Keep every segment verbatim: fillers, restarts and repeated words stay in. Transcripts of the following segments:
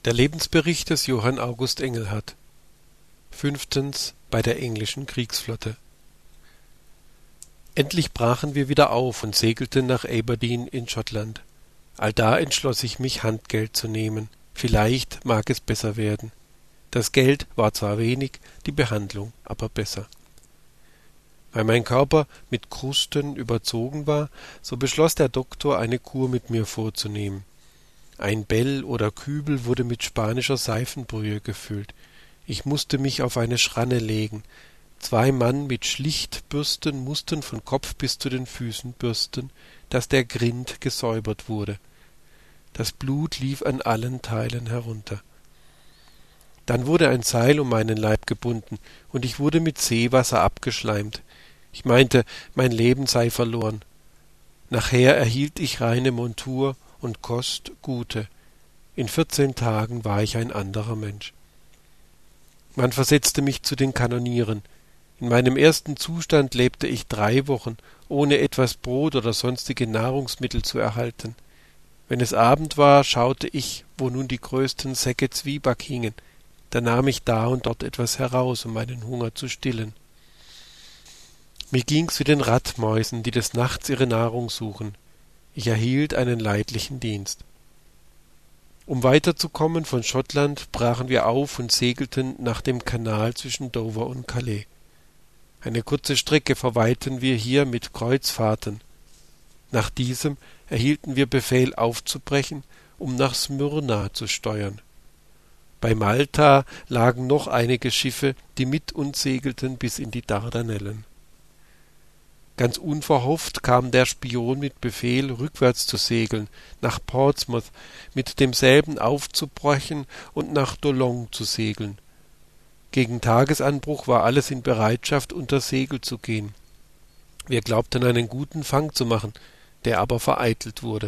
Der Lebensbericht des Johann August Engelhardt. Fünftens. Bei der englischen Kriegsflotte. Endlich brachen wir wieder auf und segelten nach Aberdeen in Schottland. Allda entschloss ich mich, Handgeld zu nehmen. Vielleicht mag es besser werden. Das Geld war zwar wenig, die Behandlung aber besser. Weil mein Körper mit Krusten überzogen war, so beschloss der Doktor, eine Kur mit mir vorzunehmen. Ein Bell oder Kübel wurde mit spanischer Seifenbrühe gefüllt. Ich musste mich auf eine Schranne legen. Zwei Mann mit Schlichtbürsten mussten von Kopf bis zu den Füßen bürsten, dass der Grind gesäubert wurde. Das Blut lief an allen Teilen herunter. Dann wurde ein Seil um meinen Leib gebunden, und ich wurde mit Seewasser abgeschleimt. Ich meinte, mein Leben sei verloren. Nachher erhielt ich reine Montur und Kost gute. In vierzehn Tagen war ich ein anderer Mensch. Man versetzte mich zu den Kanonieren. In meinem ersten Zustand lebte ich drei Wochen, ohne etwas Brot oder sonstige Nahrungsmittel zu erhalten. Wenn es Abend war, schaute ich, wo nun die größten Säcke Zwieback hingen. Da nahm ich da und dort etwas heraus, um meinen Hunger zu stillen. Mir ging's wie den Rattmäusen, die des Nachts ihre Nahrung suchen. Ich erhielt einen leidlichen Dienst. Um weiterzukommen von Schottland, brachen wir auf und segelten nach dem Kanal zwischen Dover und Calais. Eine kurze Strecke verweilten wir hier mit Kreuzfahrten. Nach diesem erhielten wir Befehl aufzubrechen, um nach Smyrna zu steuern. Bei Malta lagen noch einige Schiffe, die mit uns segelten bis in die Dardanellen. Ganz unverhofft kam der Spion mit Befehl, rückwärts zu segeln, nach Portsmouth, mit demselben aufzubrechen und nach Toulon zu segeln. Gegen Tagesanbruch war alles in Bereitschaft, unter Segel zu gehen. Wir glaubten, einen guten Fang zu machen, der aber vereitelt wurde.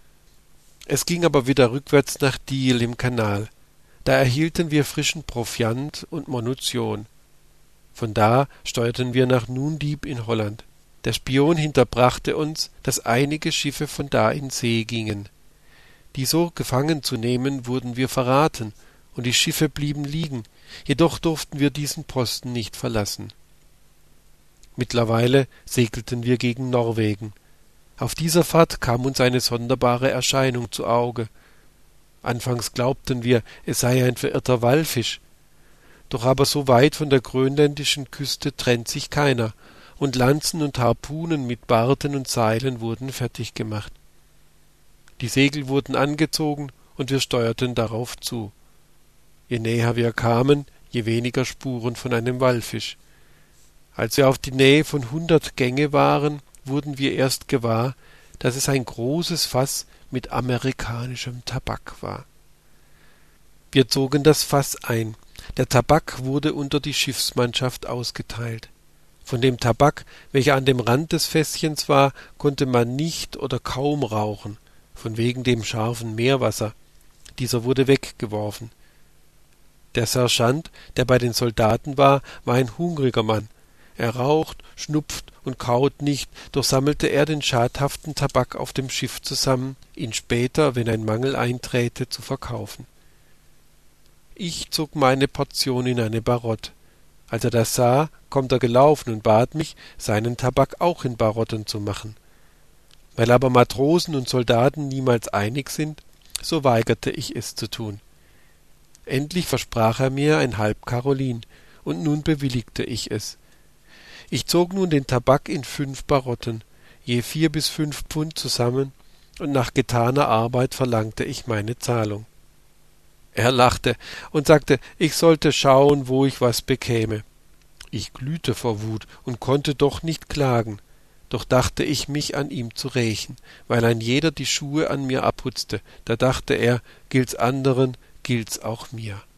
Es ging aber wieder rückwärts nach Deal im Kanal. Da erhielten wir frischen Proviant und Munition. Von da steuerten wir nach Nundiep in Holland. Der Spion hinterbrachte uns, dass einige Schiffe von da in See gingen. Die so gefangen zu nehmen, wurden wir verraten, und die Schiffe blieben liegen, jedoch durften wir diesen Posten nicht verlassen. Mittlerweile segelten wir gegen Norwegen. Auf dieser Fahrt kam uns eine sonderbare Erscheinung zu Auge. Anfangs glaubten wir, es sei ein verirrter Wallfisch. Doch aber so weit von der grönländischen Küste trennt sich keiner, und Lanzen und Harpunen mit Barten und Seilen wurden fertig gemacht. Die Segel wurden angezogen, und wir steuerten darauf zu. Je näher wir kamen, je weniger Spuren von einem Wallfisch. Als wir auf die Nähe von hundert Gänge waren, wurden wir erst gewahr, dass es ein großes Fass mit amerikanischem Tabak war. Wir zogen das Fass ein. Der Tabak wurde unter die Schiffsmannschaft ausgeteilt. Von dem Tabak, welcher an dem Rand des Fässchens war, konnte man nicht oder kaum rauchen, von wegen dem scharfen Meerwasser. Dieser wurde weggeworfen. Der Sergeant, der bei den Soldaten war, war ein hungriger Mann. Er raucht, schnupft und kaut nicht, doch sammelte er den schadhaften Tabak auf dem Schiff zusammen, ihn später, wenn ein Mangel einträte, zu verkaufen. Ich zog meine Portion in eine Barotte. Als er das sah, kommt er gelaufen und bat mich, seinen Tabak auch in Barotten zu machen. Weil aber Matrosen und Soldaten niemals einig sind, so weigerte ich es zu tun. Endlich versprach er mir ein halb Karolin, und nun bewilligte ich es. Ich zog nun den Tabak in fünf Barotten, je vier bis fünf Pfund zusammen, und nach getaner Arbeit verlangte ich meine Zahlung. Er lachte und sagte, ich sollte schauen, wo ich was bekäme. Ich glühte vor Wut und konnte doch nicht klagen, doch dachte ich, mich an ihm zu rächen, weil ein jeder die Schuhe an mir abputzte. Da dachte er, gilt's anderen, gilt's auch mir.